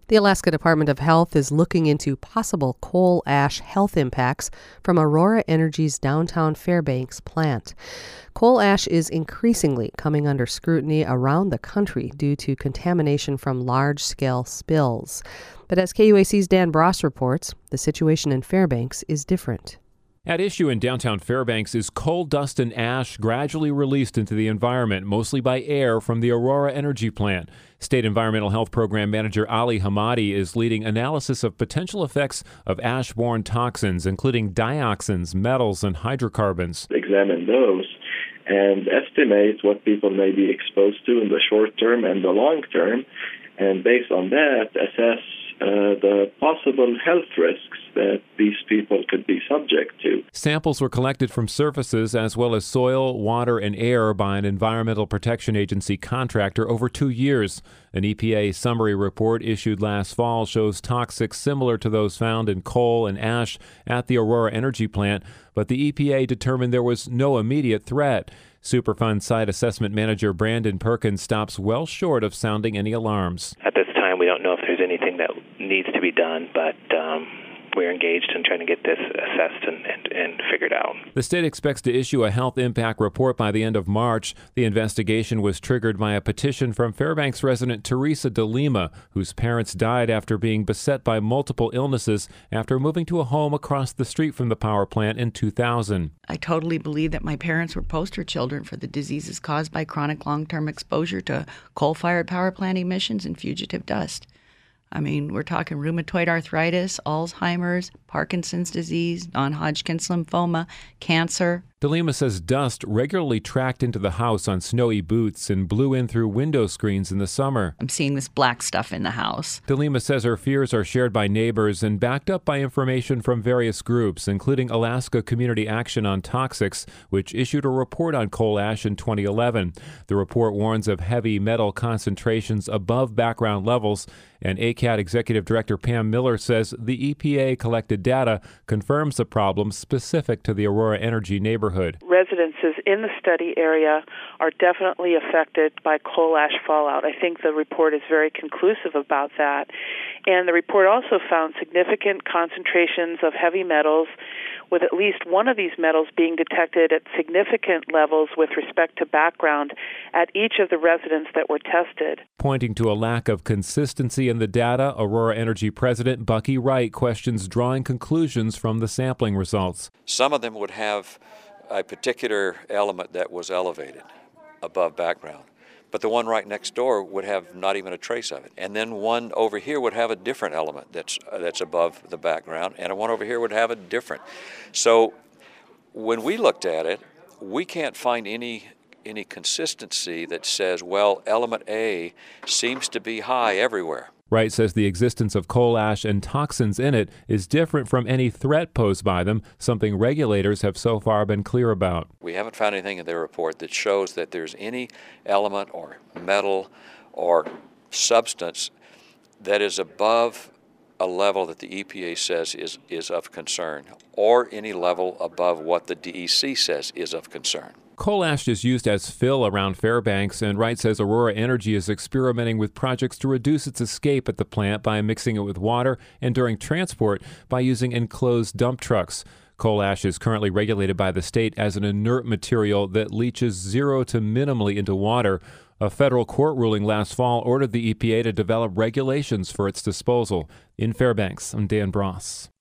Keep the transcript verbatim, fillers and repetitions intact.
The Alaska Department of Health is looking into possible coal ash health impacts from Aurora Energy's downtown Fairbanks plant. Coal ash is increasingly coming under scrutiny around the country due to contamination from large-scale spills. But as K U A C's Dan Bross reports, the situation in Fairbanks is different. At issue in downtown Fairbanks is coal dust and ash gradually released into the environment, mostly by air from the Aurora Energy plant. State Environmental Health Program Manager Ali Hamadi is leading analysis of potential effects of ash-borne toxins, including dioxins, metals, and hydrocarbons. Examine those and estimate what people may be exposed to in the short term and the long term, and based on that, assess Uh, the possible health risks that these people could be subject to. Samples were collected from surfaces as well as soil, water, and air by an Environmental Protection Agency contractor over two years. An E P A summary report issued last fall shows toxics similar to those found in coal and ash at the Aurora Energy plant, but the E P A determined there was no immediate threat. Superfund Site Assessment Manager Brandon Perkins stops well short of sounding any alarms. At this time, we don't know if there's anything that needs to be done, but um, we're engaged in trying to get this assessed and, and, and figured out. The state expects to issue a health impact report by the end of March. The investigation was triggered by a petition from Fairbanks resident Teresa DeLima, whose parents died after being beset by multiple illnesses after moving to a home across the street from the power plant in two thousand. I totally believe that my parents were poster children for the diseases caused by chronic long-term exposure to coal-fired power plant emissions and fugitive dust. I mean, we're talking rheumatoid arthritis, Alzheimer's, Parkinson's disease, non-Hodgkin's lymphoma, cancer. DeLima says dust regularly tracked into the house on snowy boots and blew in through window screens in the summer. I'm seeing this black stuff in the house. DeLima says her fears are shared by neighbors and backed up by information from various groups, including Alaska Community Action on Toxics, which issued a report on coal ash in twenty eleven. The report warns of heavy metal concentrations above background levels, and A C A T Executive Director Pam Miller says the E P A collected data confirms the problem specific to the Aurora Energy neighborhood. Residences in the study area are definitely affected by coal ash fallout. I think the report is very conclusive about that. And the report also found significant concentrations of heavy metals, with at least one of these metals being detected at significant levels with respect to background at each of the residents that were tested. Pointing to a lack of consistency in the data, Aurora Energy President Bucky Wright questions drawing conclusions from the sampling results. Some of them would have a particular element that was elevated above background, but the one right next door would have not even a trace of it. And then one over here would have a different element that's uh, that's above the background, and one over here would have a different. So when we looked at it, we can't find any any consistency that says, well, element A seems to be high everywhere. Wright says the existence of coal ash and toxins in it is different from any threat posed by them, something regulators have so far been clear about. We haven't found anything in their report that shows that there's any element or metal or substance that is above a level that the E P A says is, is of concern, or any level above what the D E C says is of concern. Coal ash is used as fill around Fairbanks, and Wright says Aurora Energy is experimenting with projects to reduce its escape at the plant by mixing it with water and during transport by using enclosed dump trucks. Coal ash is currently regulated by the state as an inert material that leaches zero to minimally into water. A federal court ruling last fall ordered the E P A to develop regulations for its disposal. In Fairbanks, I'm Dan Bross.